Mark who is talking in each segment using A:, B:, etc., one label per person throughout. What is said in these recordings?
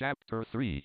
A: Chapter 3.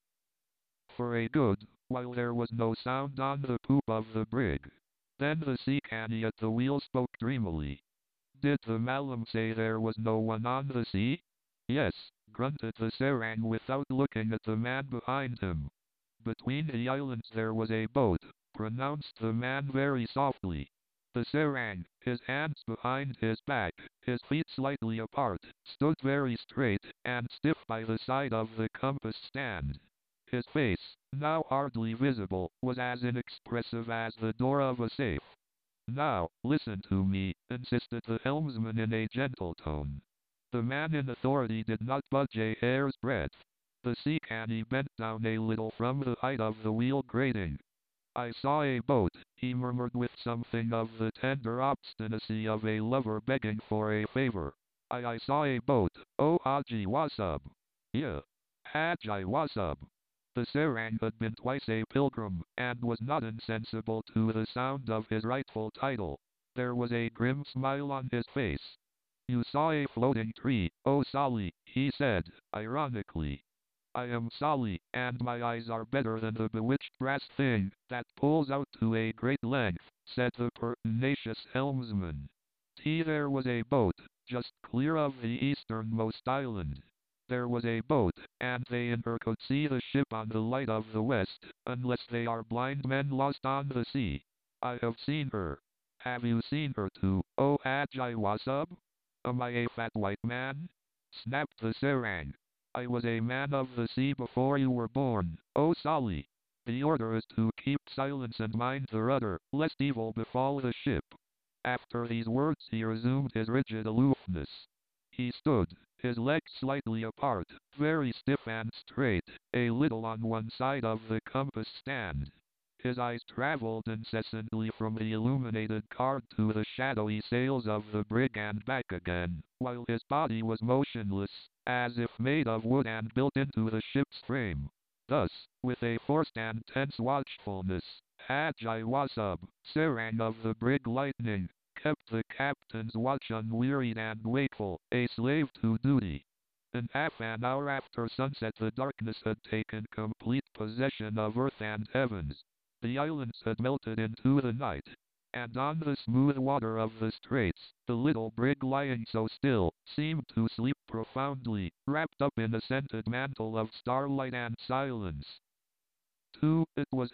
A: For a good while there was no sound on the poop of the brig. Then the sea-canny at the wheel spoke dreamily. Did the Malum say there was no one on the sea? Yes, grunted the Serang without looking at the man behind him. Between the islands there was a boat, pronounced the man very softly. The Serang, his hands behind his back, his feet slightly apart, stood very straight and stiff by the side of the compass stand. His face, now hardly visible, was as inexpressive as the door of a safe. Now, listen to me, insisted the helmsman in a gentle tone. The man in authority did not budge a hair's breadth. The sea-canny bent down a little from the height of the wheel grating. I saw a boat, he murmured with something of the tender obstinacy of a lover begging for a favor. I saw a boat, oh Haji Wasub. Yeah. Haji Wasub. The Serang had been twice a pilgrim, and was not insensible to the sound of his rightful title. There was a grim smile on his face. You saw a floating tree, oh Sali, he said, ironically. I am Sali, and my eyes are better than the bewitched brass thing that pulls out to a great length, said the pertinacious helmsman. There was a boat, just clear of the easternmost island. There was a boat, and they in her could see the ship on the light of the west, unless they are blind men lost on the sea. I have seen her. Have you seen her too, oh Haji Wasub? Am I a fat white man? Snapped the Serang. I was a man of the sea before you were born, oh Sali. The order is to keep silence and mind the rudder, lest evil befall the ship. After these words he resumed his rigid aloofness. He stood, his legs slightly apart, very stiff and straight, a little on one side of the compass stand. His eyes traveled incessantly from the illuminated card to the shadowy sails of the brig and back again, while his body was motionless, as if made of wood and built into the ship's frame. Thus, with a forced and tense watchfulness, Haji Wasub, Serang of the brig Lightning, kept the captain's watch unwearied and wakeful, a slave to duty. In half an hour after sunset the darkness had taken complete possession of earth and heavens. The islands had melted into the night, and on the smooth water of the straits, the little brig lying so still, seemed to sleep profoundly, wrapped up in a scented mantle of starlight and silence. It was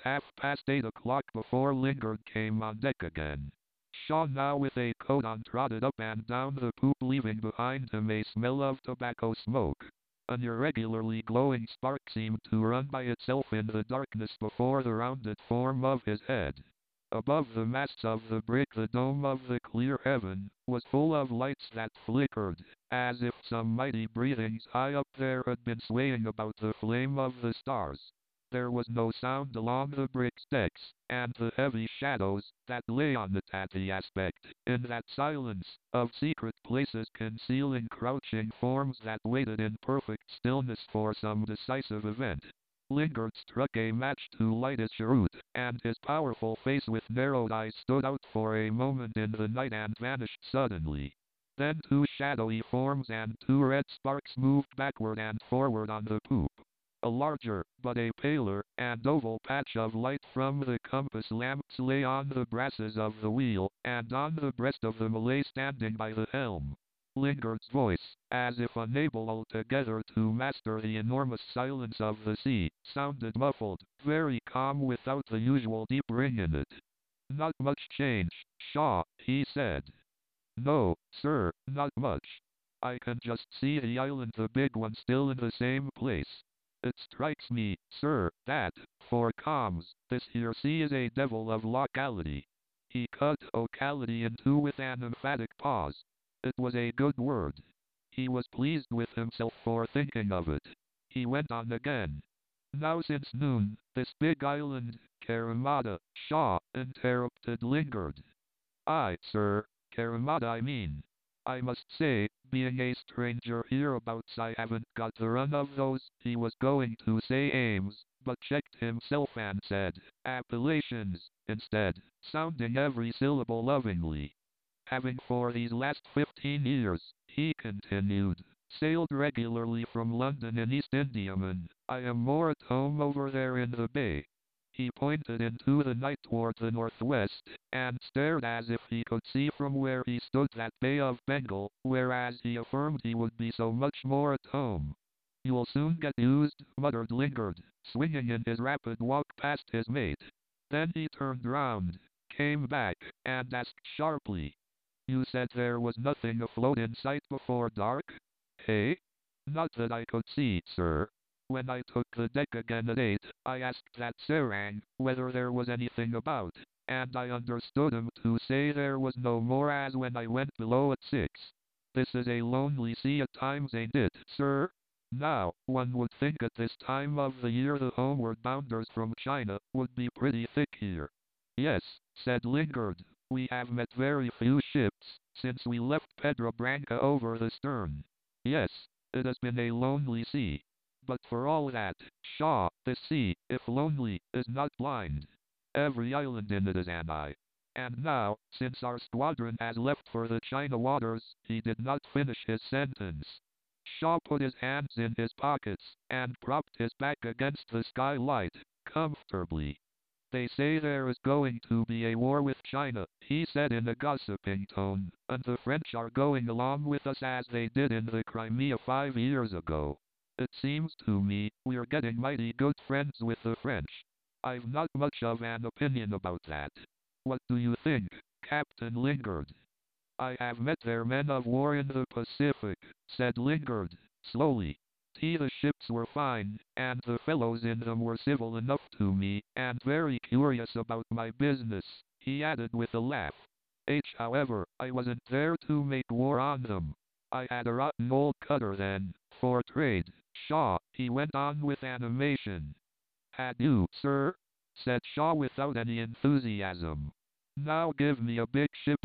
A: 8:30 before Lingard came on deck again. Shaw now with a coat on trotted up and down the poop leaving behind him a smell of tobacco smoke. An irregularly glowing spark seemed to run by itself in the darkness before the rounded form of his head. Above the masts of the brig the dome of the clear heaven was full of lights that flickered, as if some mighty breathings high up there had been swaying about the flame of the stars. There was no sound along the brig's decks, and the heavy shadows that lay on the tatty aspect, in that silence, of secret places concealing crouching forms that waited in perfect stillness for some decisive event. Lingard struck a match to light his cheroot, and his powerful face with narrowed eyes stood out for a moment in the night and vanished suddenly. Then two shadowy forms and two red sparks moved backward and forward on the poop. A larger, but a paler, and oval patch of light from the compass lamps lay on the brasses of the wheel, and on the breast of the Malay standing by the helm. Lingard's voice, as if unable altogether to master the enormous silence of the sea, sounded muffled, very calm without the usual deep ring in it. Not much change, Shaw, he said. No, sir, not much. I can just see the island, the big one, still in the same place. It strikes me, sir, that, for comms, this here sea is a devil of locality. He cut locality in two with an emphatic pause. It was a good word. He was pleased with himself for thinking of it. He went on again. Now since noon, this big island, Carimata, Shaw, interrupted Lingard. Aye, sir, Carimata I mean. I must say, being a stranger hereabouts I haven't got the run of those, he was going to say aims, but checked himself and said, appellations, instead, sounding every syllable lovingly. Having for these last 15 years, he continued, Sailed regularly from London in East Indiaman. I am more at home over there in the bay. He pointed into the night toward the northwest, and stared as if he could see from where he stood that Bay of Bengal, whereas he affirmed he would be so much more at home. You'll soon get used, muttered Lingard, swinging in his rapid walk past his mate. Then he turned round, came back, and asked sharply, "You said there was nothing afloat in sight before dark? Eh? Not that I could see, sir. When I took the deck again at 8, I asked that serang whether there was anything about, and I understood him to say there was no more as when I went below at 6. This is a lonely sea at times, ain't it, sir? Now, one would think at this time of the year the homeward bounders from China would be pretty thick here." "Yes," said Lingard, "we have met very few ships since we left Pedra Branca over the stern. Yes, it has been a lonely sea. But for all that, Shaw, this sea, if lonely, is not blind. Every island in it is an eye. And now, since our squadron has left for the China waters," he did not finish his sentence. Shaw put his hands in his pockets, and propped his back against the skylight, comfortably. "They say there is going to be a war with China," he said in a gossiping tone, "and the French are going along with us as they did in the Crimea 5 years ago. It seems to me we're getting mighty good friends with the French. I've not much of an opinion about that. What do you think, Captain Lingard?" "I have met their men of war in the Pacific," said Lingard, slowly. "The ships were fine, and the fellows in them were civil enough to me, and very curious about my business," he added with a laugh. However, I wasn't there to make war on them. I had a rotten old cutter then, for trade. Shaw," he went on with animation. "Had you, sir?" said Shaw without any enthusiasm. "Now give me a big ship,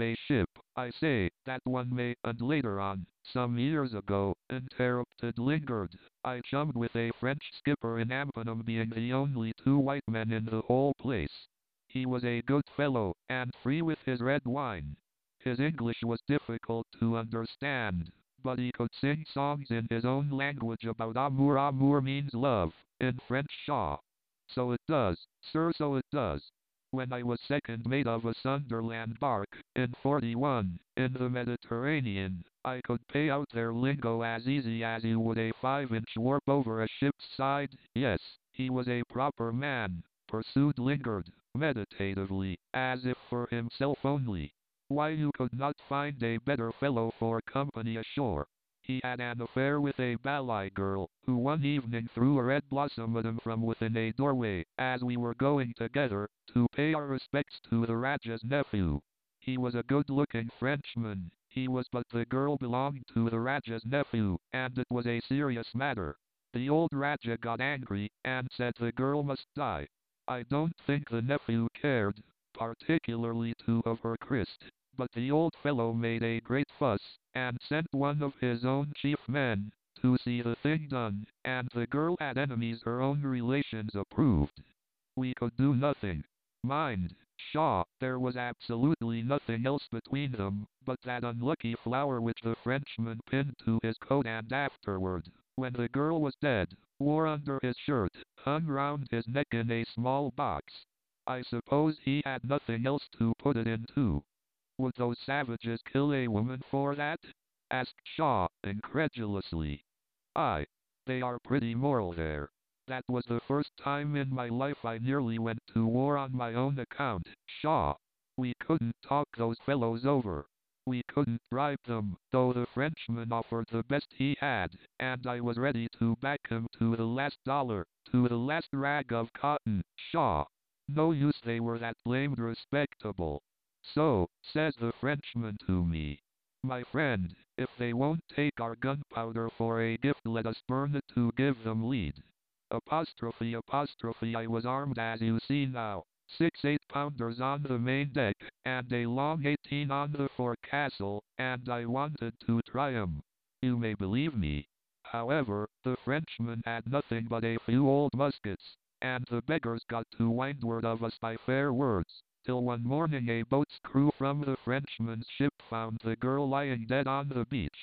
A: I say, that one may," and later on, "some years ago," interrupted Lingard, "I chummed with a French skipper in Ampanam, being the only two white men in the whole place. He was a good fellow, and free with his red wine. His English was difficult to understand, but he could sing songs in his own language about amour. Amour means love, in French, Shaw. So it does, sir, so it does. When I was second mate of a Sunderland bark, in '41, in the Mediterranean, I could pay out their lingo as easy as you would a 5-inch warp over a ship's side. Yes, he was a proper man," pursued Lingard, meditatively, as if for himself only. "Why, you could not find a better fellow for company ashore. He had an affair with a Balai girl, who one evening threw a red blossom at him from within a doorway, as we were going together, to pay our respects to the Rajah's nephew. He was a good-looking Frenchman, he was, but the girl belonged to the Rajah's nephew, and it was a serious matter. The old Rajah got angry, and said the girl must die. I don't think the nephew cared particularly to have her christened, but the old fellow made a great fuss, and sent one of his own chief men to see the thing done, and the girl had enemies her own relations approved. We could do nothing. Mind, Shaw, there was absolutely nothing else between them, but that unlucky flower which the Frenchman pinned to his coat, and afterward, when the girl was dead, wore under his shirt, hung round his neck in a small box. I suppose he had nothing else to put it into." "Would those savages kill a woman for that?" asked Shaw, incredulously. "Aye. They are pretty moral there. That was the first time in my life I nearly went to war on my own account, Shaw. We couldn't talk those fellows over. We couldn't bribe them, though the Frenchman offered the best he had, and I was ready to back him to the last dollar, to the last rag of cotton, Shaw. No use, they were that blamed respectable. So, says the Frenchman to me, 'My friend, if they won't take our gunpowder for a gift, let us burn it to give them lead.' Apostrophe, apostrophe. I was armed as you see now, 6 8-pounders on the main deck, and a long 18 on the forecastle, and I wanted to try 'em. You may believe me. However, the Frenchman had nothing but a few old muskets, and the beggars got to windward of us by fair words, till one morning a boat's crew from the Frenchman's ship found the girl lying dead on the beach.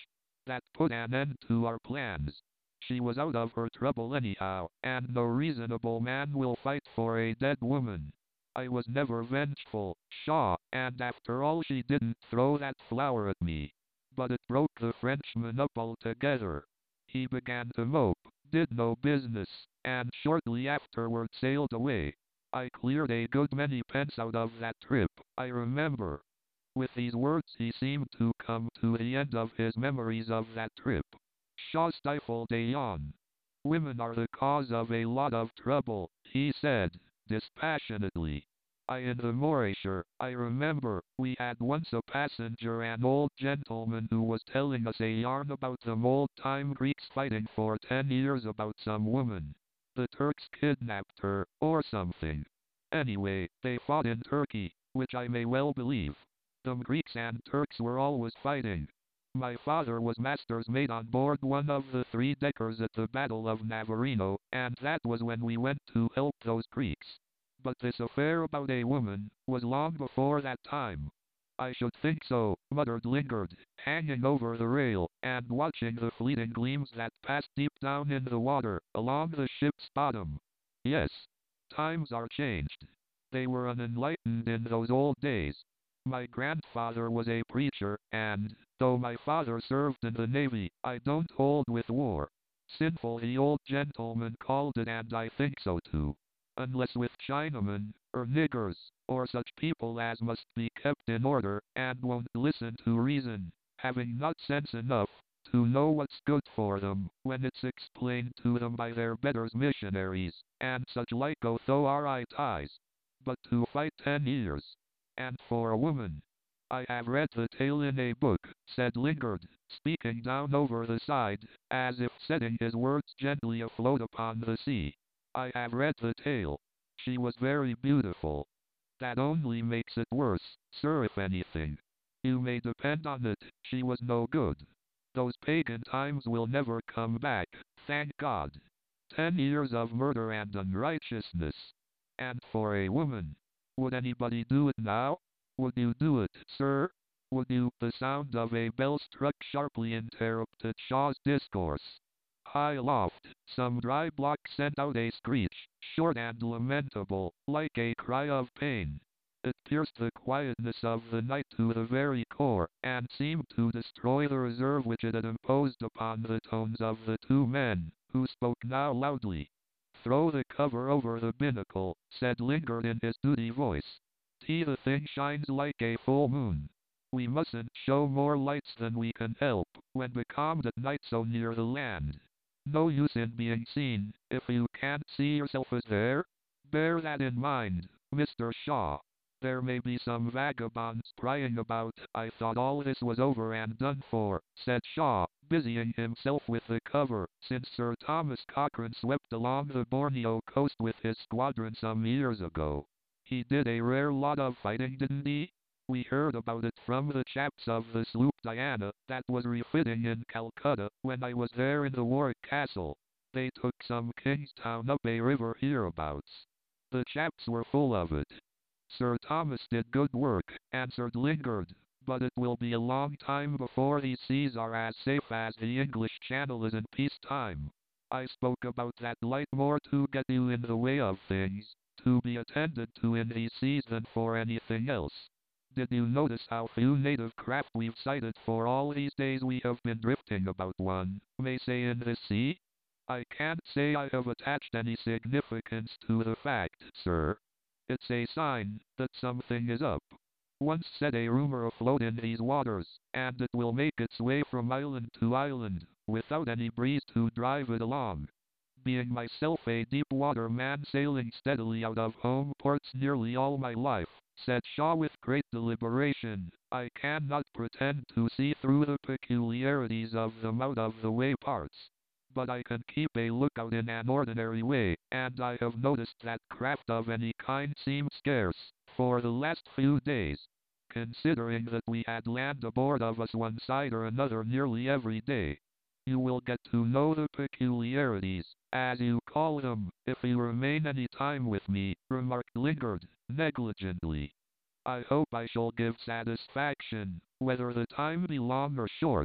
A: That put an end to our plans. She was out of her trouble anyhow, and no reasonable man will fight for a dead woman. I was never vengeful, Shaw, and after all she didn't throw that flower at me. But it broke the Frenchman up altogether. He began to mope, did no business, and shortly afterward sailed away. I cleared a good many pence out of that trip, I remember. With these words he seemed to come to the end of his memories of that trip. Shaw stifled a yawn. Women are the cause of a lot of trouble, he said, dispassionately. In the Morayshire, I remember, we had once a passenger, an old gentleman who was telling us a yarn about them old-time Greeks fighting for 10 years about some woman. The Turks kidnapped her, or something. Anyway, they fought in Turkey, which I may well believe. Them Greeks and Turks were always fighting. My father was master's mate on board one of the three-deckers at the Battle of Navarino, and that was when we went to help those Greeks. But this affair about a woman was long before that time. I should think so, muttered Lingard, hanging over the rail, and watching the fleeting gleams that passed deep down in the water, along the ship's bottom. Yes. Times are changed. They were unenlightened in those old days. My grandfather was a preacher, and, though my father served in the Navy, I don't hold with war. Sinful the old gentleman called it, and I think so too. Unless with Chinamen, or niggers, or such people as must be kept in order, and won't listen to reason, having not sense enough to know what's good for them, when it's explained to them by their betters missionaries, and such like go through our eye ties. But to fight 10 years, and for a woman. I have read the tale in a book, said Lingard, speaking down over the side, as if setting his words gently afloat upon the sea. I have read the tale. She was very beautiful. That only makes it worse, sir, if anything. You may depend on it, she was no good. Those pagan times will never come back, thank God. 10 years of murder and unrighteousness. And for a woman. Would anybody do it now? Would you do it, sir? Would you? The sound of a bell struck sharply interrupted Shaw's discourse. High aloft, some dry block sent out a screech, short and lamentable, like a cry of pain. It pierced the quietness of the night to the very core, and seemed to destroy the reserve which it had imposed upon the tones of the two men, who spoke now loudly. Throw the cover over the binnacle, said Lingard in his duty voice. The thing shines like a full moon. We mustn't show more lights than we can help, when becalmed at night so near the land. No use in being seen, if you can't see yourself as there. Bear that in mind, Mr. Shaw. There may be some vagabonds prying about. I thought all this was over and done for, said Shaw, busying himself with the cover, since Sir Thomas Cochrane swept along the Borneo coast with his squadron some years ago. He did a rare lot of fighting, didn't he? We heard about it from the chaps of the sloop Diana that was refitting in Calcutta when I was there in the Warwick Castle. They took some Kingstown up a river hereabouts. The chaps were full of it. Sir Thomas did good work, answered Lingard, but it will be a long time before these seas are as safe as the English Channel is in peacetime. I spoke about that light more to get you in the way of things, to be attended to in these seas than for anything else. Did you notice how few native craft we've sighted for all these days we have been drifting about one, may say in this sea? I can't say I have attached any significance to the fact, sir. It's a sign that something is up. Once set a rumor afloat in these waters, and it will make its way from island to island, without any breeze to drive it along. Being myself a deep-water man sailing steadily out of home ports nearly all my life, said Shaw with great deliberation, I cannot pretend to see through the peculiarities of them out-of-the-way parts. But I can keep a lookout in an ordinary way, and I have noticed that craft of any kind seemed scarce, for the last few days. Considering that we had land aboard of us one side or another nearly every day. You will get to know the peculiarities, as you call them, if you remain any time with me, remarked Lingard, negligently. I hope I shall give satisfaction, whether the time be long or short.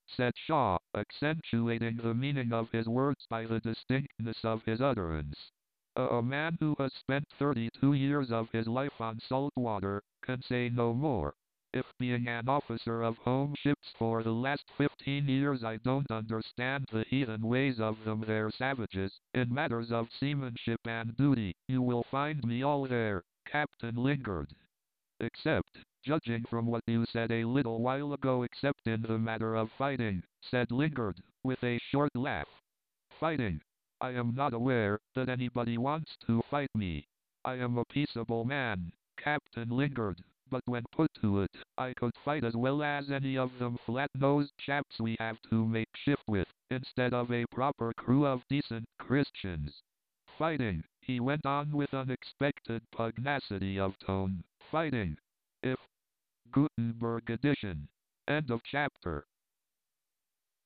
A: said Shaw, accentuating the meaning of his words by the distinctness of his utterance. A man who has spent 32 years of his life on salt water can say no more. If being an officer of home ships for the last 15 years I don't understand the heathen ways of them they're savages, in matters of seamanship and duty, you will find me all there, Captain Lingard. Except, judging from what you said a little while ago, except in the matter of fighting, said Lingard, with a short laugh. Fighting? I am not aware that anybody wants to fight me. I am a peaceable man, Captain Lingard, but when put to it, I could fight as well as any of them flat-nosed chaps we have to make shift with, instead of a proper crew of decent Christians. Fighting, he went on with unexpected pugnacity of tone. Fighting. If Gutenberg edition. End of chapter.